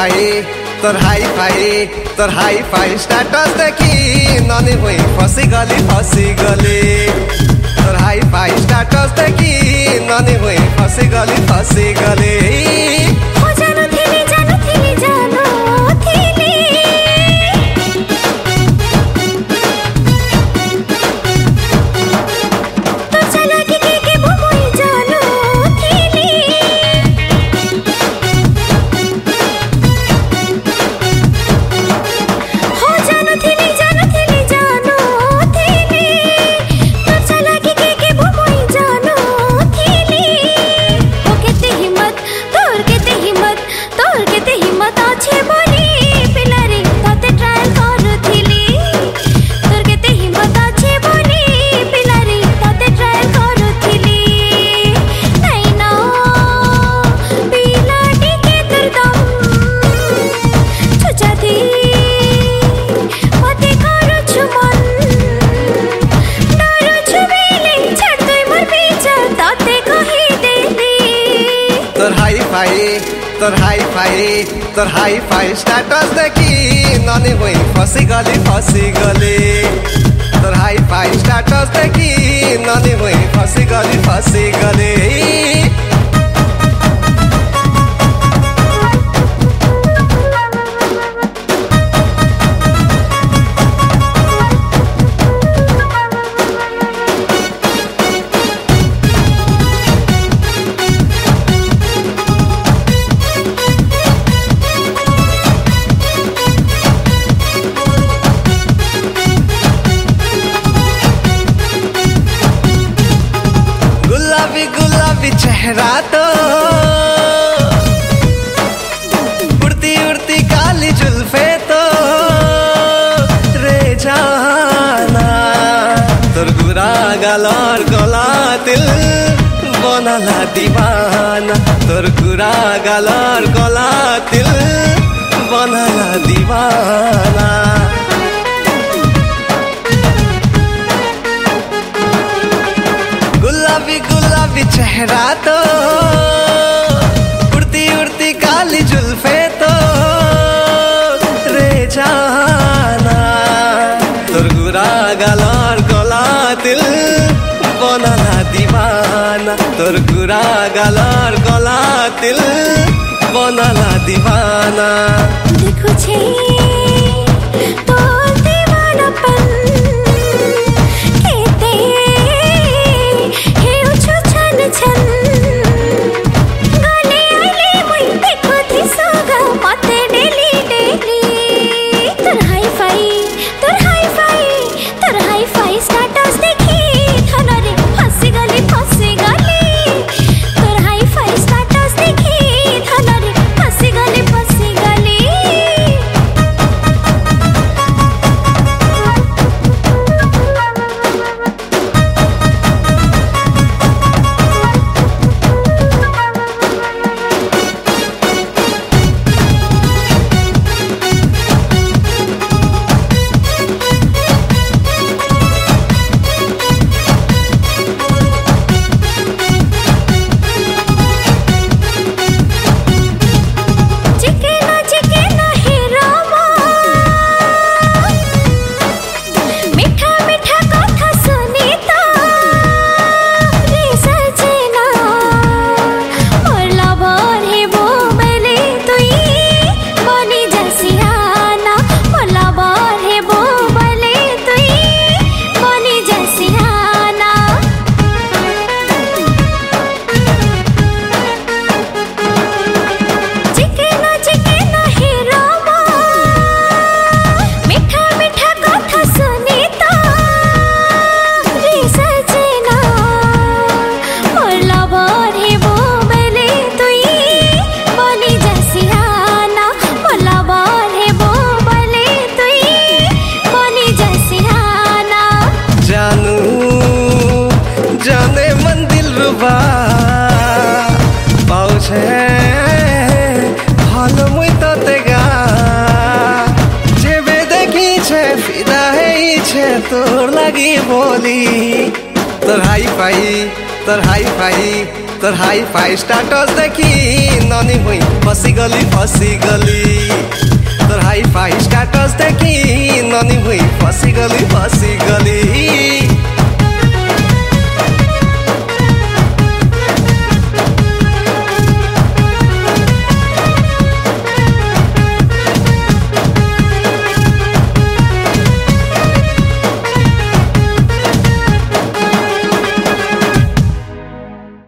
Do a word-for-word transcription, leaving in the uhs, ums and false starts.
phi तोर hifi तोर hifi status देखी ननी हुई फसी गली फसी गली तोर हाई फाई स्टेटस देखी ननी हुई फसी गली फसी गली ओ जानो थिली जानो थिली जानो थिली तो चला के के के मोई जानो थिली हो जानो थिली जानो थिली जानो थिली तो चला के के के मोई जानो थिली ओ केते हिम्मत तोर केते हिम्मत तोर केते हिम्मत आछे बोली पिलारी तते ट्रायल करूथिली तोर केते हिम्मत आछे बोली पिलारी तते ट्रायल करूथिली नहीं ना पिलाटी के दुर्दम छुचाथी मते करूछु मन डरूछु बेले छाड़ दे मोर पीछा तते कहि देली तोर हाई फाई तोर हाई फाई तोर हाई फाई स्टेटस देखी ननी हुई फसी गली फसी गली तोर हाई फाई स्टेटस देखी ननी हुई फसी गली फसी गली गुलाबी गुलाबी चेहरा तो उड़ती उड़ती काली जुल्फे तो रे जाना तोर गुरा गालर गला दिल बनाला दीवाना तोर गुरा गालर गला दिल बनाला दीवाना गुलाबी गुलाबी चेहरा तो उड़ती उड़ती काली जुल्फे तो रे जाना तोर गुरा गालर गला दिल बनाला दीवाना तोर गुरा गालर गला दिल बनाला दीवाना देखो छे तोर दीवानापन केते हे उछु छन छन गले आले मुई देखो थी सोगा मते डेली डेली तोर हाई फाई तोर हाई फाई तोर हाई फाई स्टेटस देखी धनरे फसी गली फसी गली तोर हाई फाई स्टेटस देखी धनरे फसी गली फसी गली चिकेना चिकेना हे रामा मीठा मीठा कथा सुनीता रे सजना मोर लवर हे बोबले तुई बनी जसियाना मोर लवर हे बोबले तुई बनी जसियाना चिकेना चिकेना हे रामा मीठा मीठा कथा सुनीता रे सजना मोर लवर हे बोबले तुई बनी जसियाना मोर लवर हे बोबले तुई बनी जसियाना जानू जाने मन दिल रुबा पाउछे भालो मुई तते गा जेबे देखी छे फिदा हेई छे तोर लागी बोली तोर हाई फाई तोर हाई फाई तोर हाई फाई स्टाटस देखी ननी हुई फसी गली फसी गली तोर हाई फाई स्टाटस देखी ननी हुई फसी गली फसी गली